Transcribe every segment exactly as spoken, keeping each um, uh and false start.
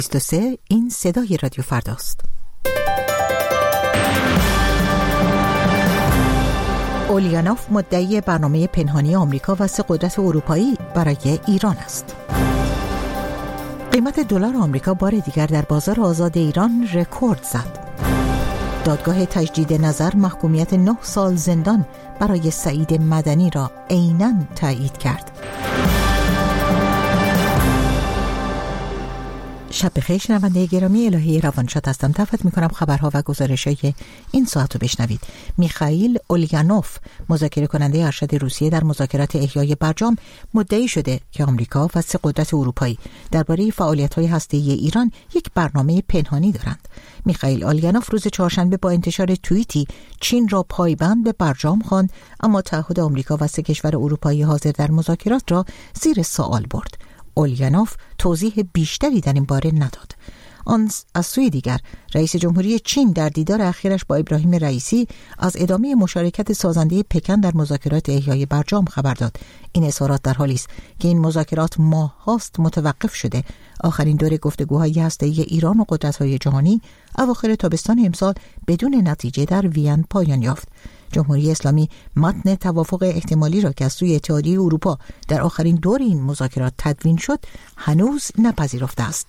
بیست و سه این صدای رادیو فرداست. اولیانوف مدعی برنامه پنهانی آمریکا و سه قدرت اروپایی برای ایران است. قیمت دلار آمریکا بار دیگر در بازار آزاد ایران رکورد زد. دادگاه تجدید نظر محکومیت نه سال زندان برای سعید مدنی را عیناً تایید کرد. شب بخیر شنونده گرامی، الهی روانشاد هستم. دعوت میکنم خبرها و گزارش‌های این ساعت رو بشنوید. میخائیل اولیانوف، مذاکره کننده ارشد روسیه در مذاکرات احیای برجام، مدعی شده که آمریکا و سه قدرت اروپایی درباره فعالیت‌های هسته‌ای ایران یک برنامه پنهانی دارند. میخائیل اولیانوف روز چهارشنبه با انتشار توییتی چین را پایبند به برجام خواند، اما تعهد آمریکا و سه کشور اروپایی حاضر در مذاکرات را زیر سوال برد. اولیانوف توضیح بیشتری در این باره نداد. آن از سوی دیگر رئیس جمهوری چین در دیدار اخیرش با ابراهیم رئیسی از ادامه مشارکت سازنده پکن در مذاکرات احیای برجام خبر داد. این اظهارات در حالی است که این مذاکرات ماه‌هاست متوقف شده. آخرین دور گفتگوهای هسته‌ای ایران و قدرت‌های جهانی اواخر تابستان امسال بدون نتیجه در وین پایان یافت. جمهوری اسلامی متن توافق احتمالی را که از سوی اتحادیه اروپا در آخرین دور این مذاکرات تدوین شد هنوز نپذیرفته است.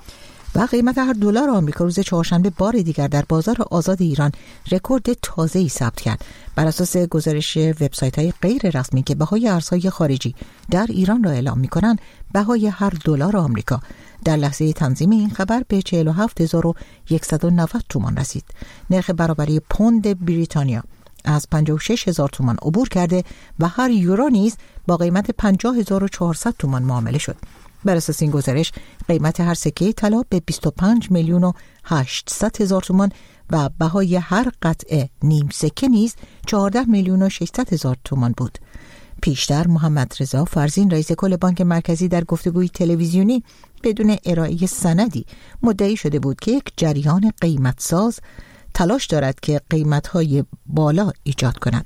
و قیمت هر دلار آمریکا روز چهارشنبه بار دیگر در بازار آزاد ایران رکورد تازه‌ای ثبت کرد. بر اساس گزارش وبسایت‌های غیر رسمی که بهای ارزهای خارجی در ایران را اعلام می‌کنند، بهای هر دلار آمریکا در لحظه تنظیم این خبر به چهل و هفت هزار و صد و نود تومان رسید. نرخ برابری پوند بریتانیا از پنجاه و شش هزار تومان عبور کرده و هر یورو نیز با قیمت پنجاه هزار و چهارصد تومان معامله شد. بر اساس این گزارش قیمت هر سکه طلا به بیست و پنج میلیون و هشتصد هزار تومان و بهای هر قطعه نیم سکه نیز چهارده میلیون و ششصد هزار تومان بود. پیشتر محمد رضا فرزین رئیس کل بانک مرکزی در گفتگوی تلویزیونی بدون ارائه سندی مدعی شده بود که یک جریان قیمتساز تلاش دارد که قیمت‌های بالا ایجاد کند.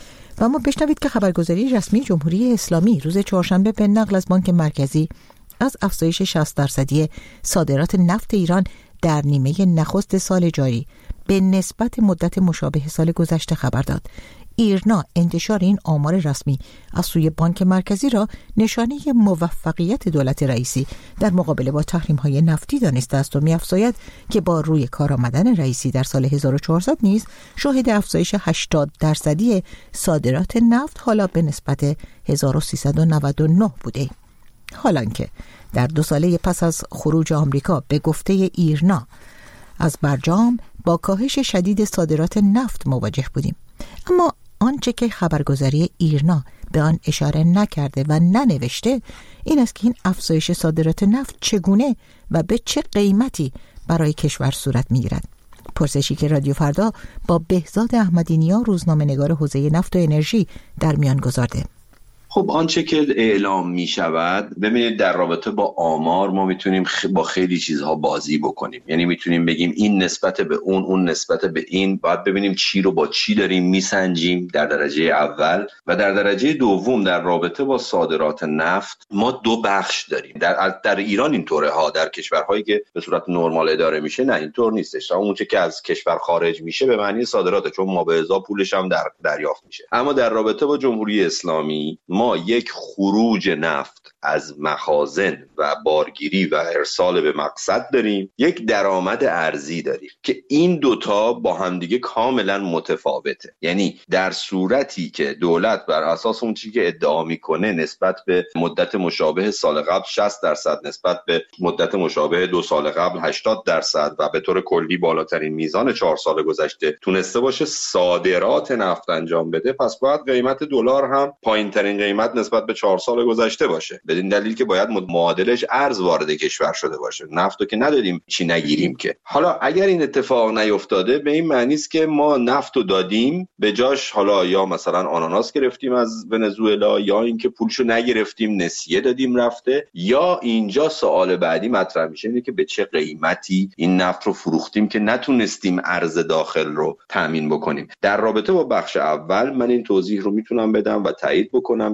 و ما بشنوید که خبرگزاری رسمی جمهوری اسلامی روز چهارشنبه به نقل از بانک مرکزی از افزایش شصت درصدی صادرات نفت ایران در نیمه نخست سال جاری به نسبت مدت مشابه سال گذشته خبر داد. ایرنا انتشار این آمار رسمی از سوی بانک مرکزی را نشانه موفقیت دولت رئیسی در مقابله با تحریم‌های نفتی دانسته است و می‌افزاید که با روی کار آمدن رئیسی در سال هزار و چهارصد نیز شاهد افزایش هشتاد درصدی صادرات نفت حالا به نسبت هزار و سیصد و نود و نه بوده. حالانکه در دو ساله پس از خروج آمریکا به گفته ایرنا از برجام با کاهش شدید صادرات نفت مواجه بودیم، اما آنچه که خبرگزاری ایرنا به آن اشاره نکرده و ننوشته این است که این افزایش صادرات نفت چگونه و به چه قیمتی برای کشور صورت می‌گیرد. پرسشی که رادیو فردا با بهزاد احمدی نیا روزنامه‌نگار حوزه نفت و انرژی در میان گذارده. خب آنچه که اعلام می شود، ببینید در رابطه با آمار ما میتونیم خ... با خیلی چیزها بازی بکنیم. یعنی میتونیم بگیم این نسبت به اون، اون نسبت به این، باید ببینیم چی رو با چی داریم میسنجیم در درجه اول. و در درجه دوم در رابطه با صادرات نفت ما دو بخش داریم. در در ایران اینطوره ها، در کشورهایی که به صورت نرمال اداره میشه نه اینطور نیستش. اون چه که از کشور خارج میشه به معنی صادراته، چون ما به ازا پولش هم در دریافت میشه. اما در رابطه با جمهوری اسلامی ما یک خروج نفت از مخازن و بارگیری و ارسال به مقصد داریم، یک درآمد ارزی داریم که این دوتا با همدیگه کاملا متفاوته. یعنی در صورتی که دولت بر اساس اون چیزی که ادعا میکنه نسبت به مدت مشابه سال قبل شصت درصد، نسبت به مدت مشابه دو سال قبل هشتاد درصد و به طور کلی بالاترین میزان چهار سال گذشته تونسته باشه صادرات نفت انجام بده، پس باید قیمت دلار هم پایین‌ترین قیمت نسبت به چهار سال گذشته باشه، بدین دلیل که باید معادلش ارز وارد کشور شده باشه. نفتو که ندادیم چی نگیریم که. حالا اگر این اتفاق نیفتاده به این معنی است که ما نفتو دادیم به جاش حالا یا مثلا آناناس گرفتیم از ونزوئلا، یا اینکه پولشو نگرفتیم نسیه دادیم رفته، یا اینجا سوال بعدی مطرح میشه اینه که به چه قیمتی این نفت رو فروختیم که نتونستیم ارز داخل رو تامین بکنیم. در رابطه با بخش اول من این توضیح رو میتونم بدم و تایید بکنم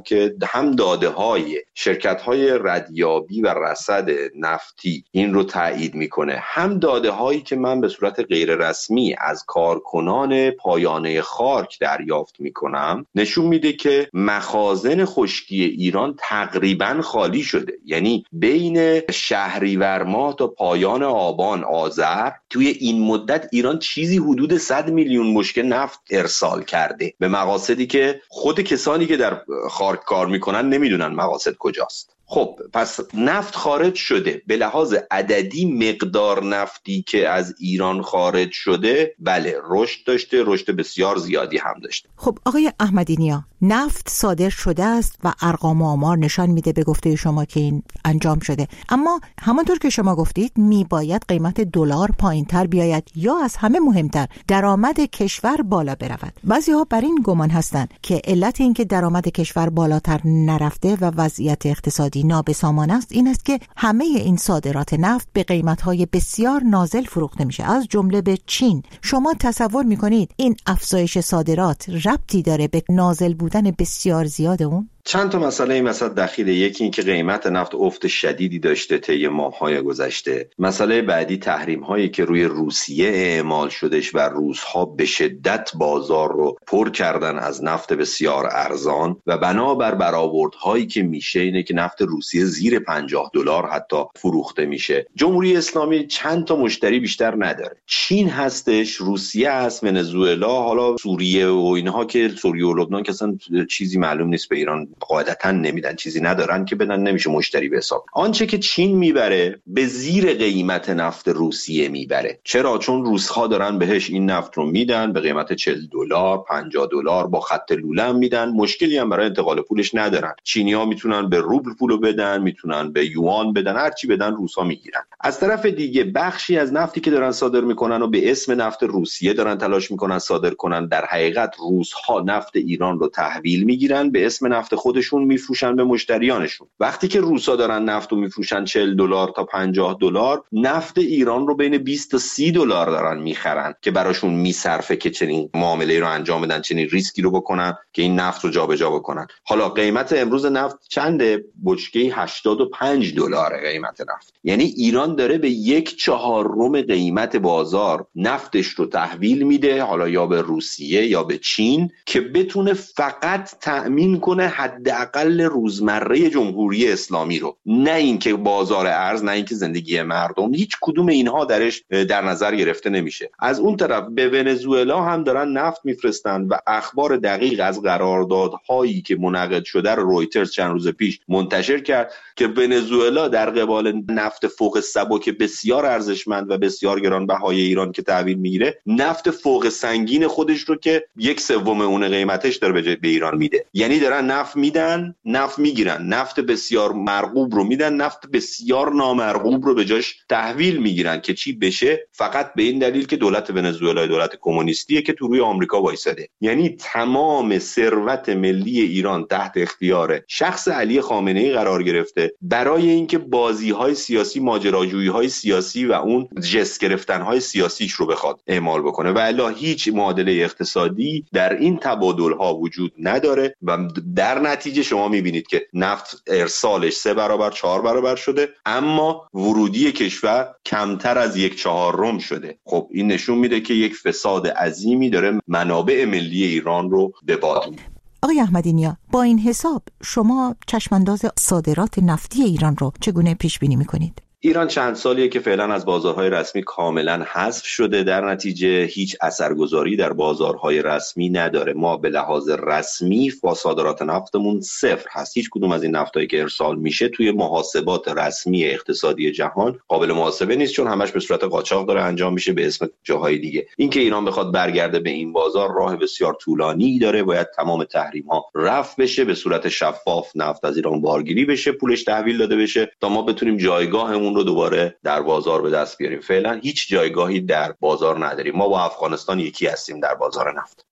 که هم داده های شرکت های ردیابی و رصد نفتی این رو تایید میکنه، هم داده هایی که من به صورت غیر رسمی از کارکنان پایانه خاک دریافت میکنم نشون میده که مخازن خشکی ایران تقریبا خالی شده. یعنی بین شهریور ماه تا پایان آبان آذر توی این مدت ایران چیزی حدود صد میلیون مشکل نفت ارسال کرده به مقاصدی که خود کسانی که در خاک کار میکنن نمیدونن مقاصد کجاست. خب پس نفت خارج شده. به لحاظ عددی مقدار نفتی که از ایران خارج شده بله رشد داشته، رشد بسیار زیادی هم داشته. خب آقای احمدی نیا، نفت صادر شده است و ارقام و آمار نشان میده به گفته شما که این انجام شده، اما همانطور که شما گفتید میباید قیمت دلار پایینتر بیاید یا از همه مهمتر درآمد کشور بالا برود. بعضی‌ها بر این گمان هستند که علت این که درآمد کشور بالاتر نرفته و وضعیت اقتصادی نابسامان است این است که همه این صادرات نفت به قیمت‌های بسیار نازل فروخته میشه، از جمله به چین. شما تصور میکنید این افزایش صادرات ربطی داره به نازل بودن بسیار زیاد اون؟ چند تا مسئله این وسط دخیله. یکی این که قیمت نفت افت شدیدی داشته طی ماه‌های گذشته. مسئله بعدی تحریم هایی که روی روسیه اعمال شدش و روس‌ها به شدت بازار رو پر کردن از نفت بسیار ارزان و بنابر برآوردهایی که میشه اینه که نفت روسیه زیر پنجاه دلار حتی فروخته میشه. جمهوری اسلامی چند تا مشتری بیشتر نداره. چین هستش، روسیه هست، ونزوئلا، حالا سوریه و اینها که سوریه و لبنان که اصلا چیزی معلوم نیست به ایران قاعدتاً نمیدن، چیزی ندارن که بدن، نمیشه مشتری به حساب. آنچه که چین میبره به زیر قیمت نفت روسیه میبره. چرا؟ چون روس‌ها دارن بهش این نفت رو میدن به قیمت چهل دلار، پنجاه دلار، با خط لوله هم میدن، مشکلی هم برای انتقال پولش ندارن. چینی‌ها میتونن به روبل پولو بدن، میتونن به یوان بدن، هر چی بدن روس‌ها میگیرن. از طرف دیگه بخشی از نفتی که دارن صادر میکنن و به اسم نفت روسیه دارن تلاش میکنن صادر کنن، در حقیقت روس‌ها نفت ایران رو تحویل میگیرن، به اسم نفت خودشون میفروشن به مشتریانشون. وقتی که روسا دارن نفت رو میفروشن چهل دلار تا پنجاه دلار، نفت ایران رو بین بیست تا سی دلار دارن میخرن که براشون میصرفه که چنین معامله‌ای رو انجام بدن، چنین ریسکی رو بکنن که این نفت رو جابجا بکنن. حالا قیمت امروز نفت چنده؟ بشکه هشتاد و پنج دلار قیمت نفت. یعنی ایران داره به یک چهارم قیمت بازار نفتش رو تحویل میده، حالا یا به روسیه یا به چین، که بتونه فقط تأمین کنه حداقل روزمره جمهوری اسلامی رو، نه اینکه بازار ارز، نه اینکه زندگی مردم. هیچ کدوم اینها درش در نظر گرفته نمیشه. از اون طرف به ونزوئلا هم دارن نفت میفرستن و اخبار دقیق از قراردادهایی که منعقد شده رو رویترز چند روز پیش منتشر کرد که ونزوئلا در قبال نفت فوق سبک بسیار ارزشمند و بسیار گرانبهای ایران که تحویل میگیره، نفت فوق سنگین خودش رو که یک سوم اون قیمتش داره به ایران میده. یعنی دارن نفت میدن، نفت میگیرن، نفت بسیار مرغوب رو میدن، نفت بسیار نامرغوب رو به جاش تحویل میگیرن که چی بشه؟ فقط به این دلیل که دولت ونزوئلا دولت کمونیستیه که تو روی آمریکا وایساده. یعنی تمام ثروت ملی ایران تحت اختیار شخص علی خامنه‌ای قرار گرفته برای اینکه بازی‌های سیاسی، ماجراجویی‌های سیاسی و اون جست گرفتن‌های سیاسیش رو بخواد اعمال بکنه و الا هیچ معادله اقتصادی در این تبادل‌ها وجود نداره و در نتیجه شما می‌بینید که نفت ارسالش سه برابر چهار برابر شده اما ورودی کشور کمتر از یک چهارم شده. خب این نشون میده که یک فساد عظیمی داره منابع ملی ایران رو به باد می‌بره. آقای احمدی نیا، با این حساب شما چشمانداز صادرات نفتی ایران رو چگونه پیش بینی می‌کنید؟ ایران چند سالیه که فعلا از بازارهای رسمی کاملا حذف شده، در نتیجه هیچ اثرگذاری در بازارهای رسمی نداره. ما به لحاظ رسمی با صادرات نفتمون صفر هست. هیچ کدوم از این نفتایی که ارسال میشه توی محاسبات رسمی اقتصادی جهان قابل محاسبه نیست، چون همش به صورت قاچاق داره انجام میشه به اسم جاهای دیگه. اینکه ایران بخواد برگرده به این بازار راه بسیار طولانی داره. باید تمام تحریم ها رفع بشه، به صورت شفاف نفت از ایران بارگیری بشه، پولش تحویل داده بشه تا ما بتونیم جایگاهمون رو دوباره در بازار به دست بیاریم. فعلا هیچ جایگاهی در بازار نداریم. ما با افغانستان یکی هستیم در بازار نفت.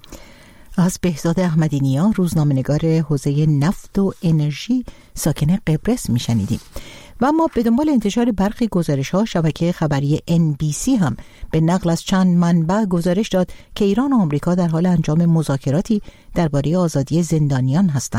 از بهزاد احمدی نیا، روزنامه‌نگار حوزه نفت و انرژی ساکن قبرس میشنیدیم. و اما به دنبال انتشار برخی گزارش‌ها، شبکه خبری ان بی سی هم به نقل از چند منبع گزارش داد که ایران و آمریکا در حال انجام مذاکراتی درباره آزادی زندانیان هستند.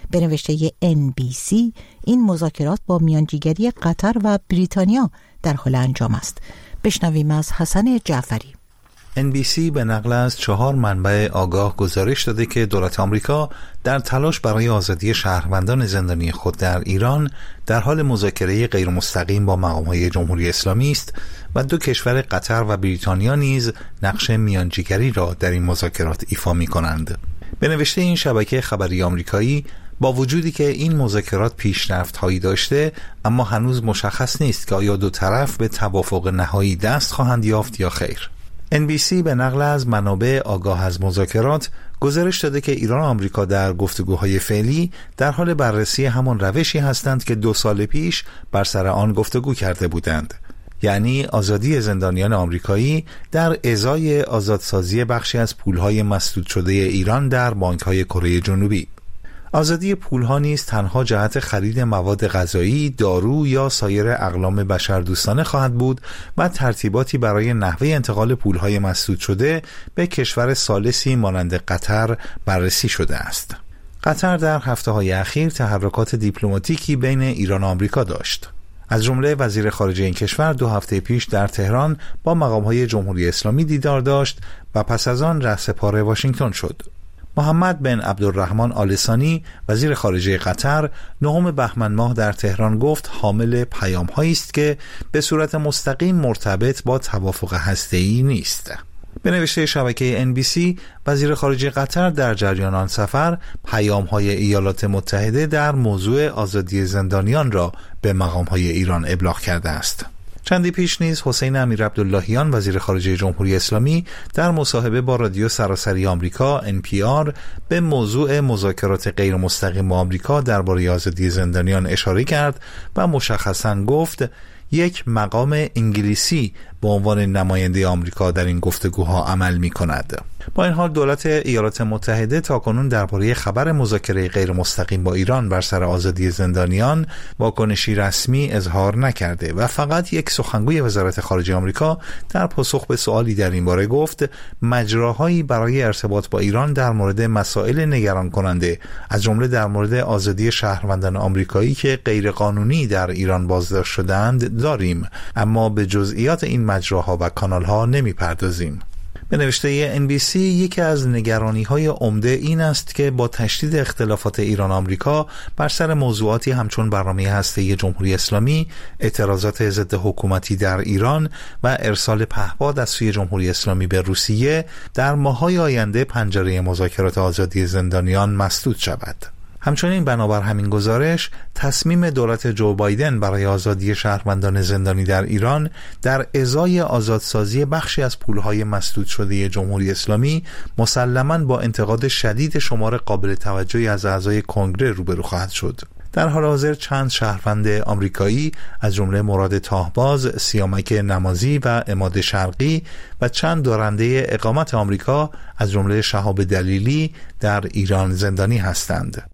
به نوشته ان بی سی این مذاکرات با میانجیگری قطر و بریتانیا در حال انجام است. بشنویم از حسن جعفری. ان بی سی به نقل از چهار منبع آگاه گزارش داده که دولت آمریکا در تلاش برای آزادی شهروندان زندانی خود در ایران در حال مذاکره غیر مستقیم با مقام‌های جمهوری اسلامی است و دو کشور قطر و بریتانیا نیز نقش میانجیگری را در این مذاکرات ایفا می‌کنند. به نوشته این شبکه خبری آمریکایی، با وجودی که این مذاکرات پیشرفت‌هایی داشته، اما هنوز مشخص نیست که آیا دو طرف به توافق نهایی دست خواهند یافت یا خیر. ان بی سی به نقل از منابع آگاه از مذاکرات گزارش داده که ایران و آمریکا در گفتگوهای فعلی در حال بررسی همان روشی هستند که دو سال پیش بر سر آن گفتگو کرده بودند، یعنی آزادی زندانیان آمریکایی در ازای آزادسازی بخشی از پولهای مسدود شده ایران در بانک‌های کره جنوبی. آزادی پولها نیز تنها جهت خرید مواد غذایی، دارو یا سایر اقلام بشردوستانه خواهد بود و ترتیباتی برای نحوه انتقال پولهای مسدود شده به کشور ثالثی مانند قطر بررسی شده است. قطر در هفته‌های اخیر تحرکات دیپلماتیکی بین ایران و آمریکا داشت. از جمله وزیر خارجه این کشور دو هفته پیش در تهران با مقام‌های جمهوری اسلامی دیدار داشت و پس از آن رهسپار واشنگتن شد. محمد بن عبدالرحمن آل ثانی وزیر خارجه قطر نهم بهمن ماه در تهران گفت حامل پیام‌هایی است که به صورت مستقیم مرتبط با توافق هسته‌ای نیست. به نوشته شبکه ان بی سی، وزیر خارجه قطر در جریان آن سفر پیام‌های ایالات متحده در موضوع آزادی زندانیان را به مقام‌های ایران ابلاغ کرده است. چندی پیش نیز حسین امیرعبداللهیان وزیر خارجه جمهوری اسلامی در مصاحبه با رادیو سراسری آمریکا ان پی آر به موضوع مذاکرات غیر مستقیم با آمریکا درباره آزادی زندانیان اشاره کرد و مشخصاً گفت یک مقام انگلیسی به عنوان نماینده آمریکا در این گفتگوها عمل می کند. با این حال دولت ایالات متحده تاکنون درباره خبر مذاکره غیر مستقیم با ایران بر سر آزادی زندانیان واکنشی رسمی اظهار نکرده و فقط یک سخنگوی وزارت خارجه آمریکا در پاسخ به سوالی در این باره گفت مجراهایی برای ارتباط با ایران در مورد مسائل نگران کننده از جمله در مورد آزادی شهروندان آمریکایی که غیرقانونی در ایران بازداشت شدند داریم، اما به جزئیات این مجراها و کانالها نمی پردازیم. به نوشته ان بی سی، یکی از نگرانی‌های عمده این است که با تشدید اختلافات ایران و آمریکا بر سر موضوعاتی همچون برنامه هسته‌ای جمهوری اسلامی، اعتراضات ضد حکومتی در ایران و ارسال پهپاد از سوی جمهوری اسلامی به روسیه، در ماه‌های آینده پنجره مذاکرات آزادی زندانیان مسدود شود. همچنین بنابر همین گزارش، تصمیم دولت جو بایدن برای آزادی شهروندان زندانی در ایران در ازای آزادسازی بخشی از پولهای مسدود شده جمهوری اسلامی مسلماً با انتقاد شدید شمار قابل توجهی از اعضای کنگره روبرو خواهد شد. در حال حاضر چند شهروند آمریکایی از جمله مراد تاهباز، سیامک نمازی و عماد شرقی و چند دارنده اقامت آمریکا از جمله شهاب دلیلی در ایران زندانی هستند.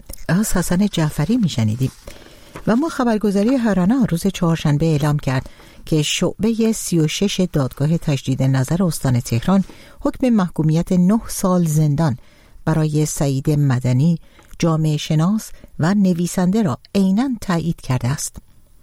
از حسن جعفری میشنیدیم. و ما خبرگزاری هرانا روز چهارشنبه اعلام کرد که شعبه سی و شش دادگاه تجدید نظر استان تهران حکم محکومیت نه سال زندان برای سعید مدنی، جامعه شناس و نویسنده را عیناً تایید کرده است.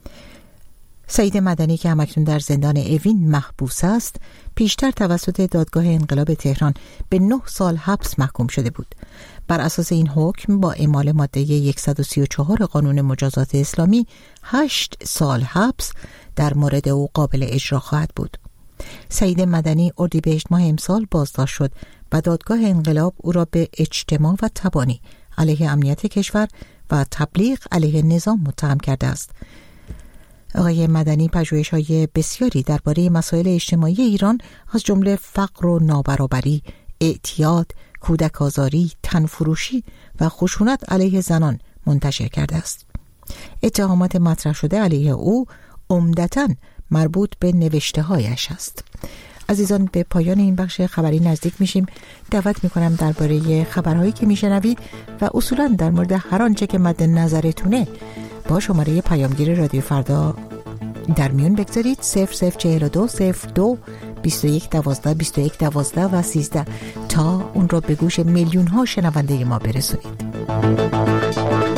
سعید مدنی که همکنون در زندان اوین محبوس است، پیشتر توسط دادگاه انقلاب تهران به نه سال حبس محکوم شده بود. بر اساس این حکم با اعمال ماده صد و سی و چهار قانون مجازات اسلامی هشت سال حبس در مورد او قابل اجرا خواهد بود. سعید مدنی اردیبهشت ماه امسال بازداشت شد و دادگاه انقلاب او را به اجتماع و تبانی علیه امنیت کشور و تبلیغ علیه نظام متهم کرده است. آقای مدنی پژوهش‌های بسیاری درباره مسائل اجتماعی ایران از جمله فقر و نابرابری، اعتیاد، کودک آزاری، تنفروشی و خشونت علیه زنان منتشر کرده است. اتهامات مطرح شده علیه او عمدتاً مربوط به نوشته‌هایش است. عزیزان، به پایان این بخش خبری نزدیک میشیم. دعوت میکنم درباره خبرهایی که میشنوید و اصولاً در مورد هر آنچه که مد نظرتونه با شماره پیامگیر رادیو فردا در میون بگذارید. صفر صفر چهل و دو صفر دو بیست و یک دوازده بیست و یک دوازده و سیزده تا اون رو به گوش میلیون ها شنونده ما برسونید. شما.